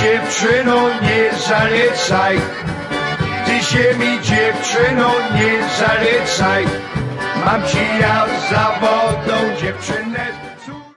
dziewczyno nie zalecaj, ty się mi dziewczyno nie zalecaj, mam ci ja zawodną dziewczynę.